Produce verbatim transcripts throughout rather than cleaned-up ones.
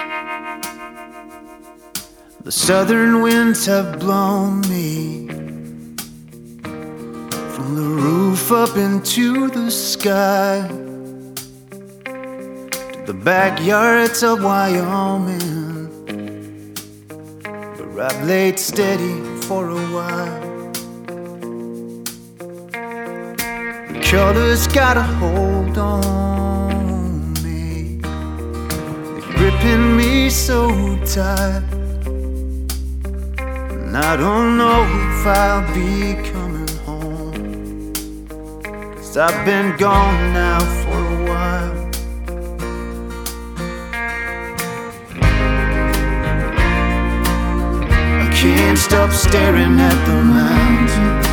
The southern winds have blown me from the roof up into the sky, to the backyards of Wyoming, where I've laid steady for a while. The colors got a hold on me, they're gripping me so tight. I don't know if I'll be coming home, 'cause I've been gone now for a while. I can't stop staring at the mountains,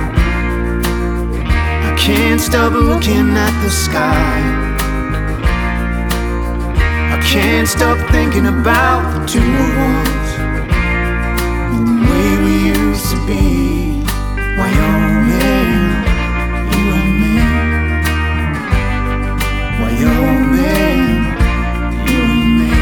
I can't stop looking at the sky, I can't stop thinking about the two of us, we used to be. Wyoming, you and me. Wyoming, you and me.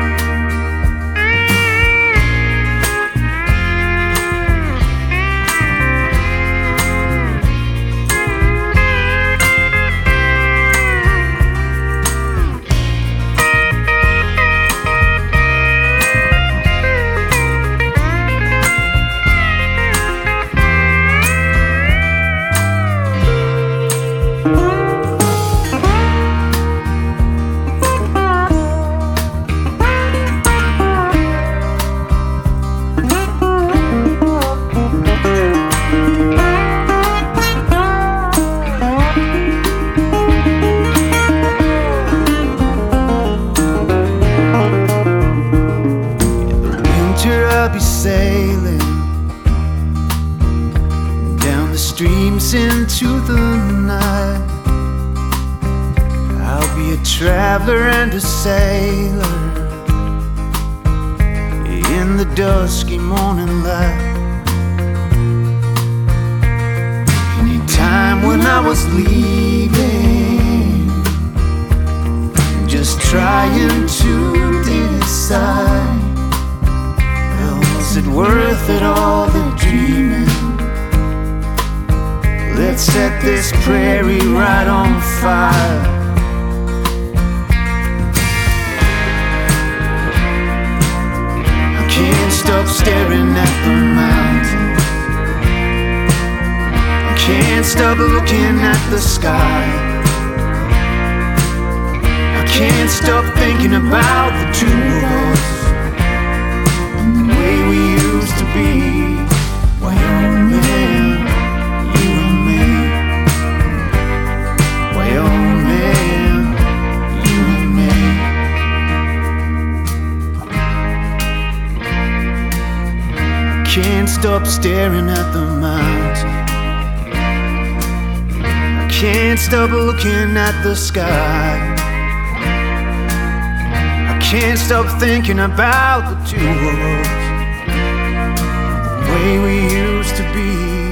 I'll be sailing down the streams into the night. I'll be a traveler and a sailor in the dusky morning light. Anytime when I was leaving, just trying to decide, is it worth it all, the dreaming? Let's set this prairie right on fire. I can't stop staring at the mountains, I can't stop looking at the sky, I can't stop thinking about the two of us, we used to be. Wyoming, you and me. Wyoming, you and me. Can't stop staring at the mountains, I can't stop looking at the sky, I can't stop thinking about the two of us, the way we used to be.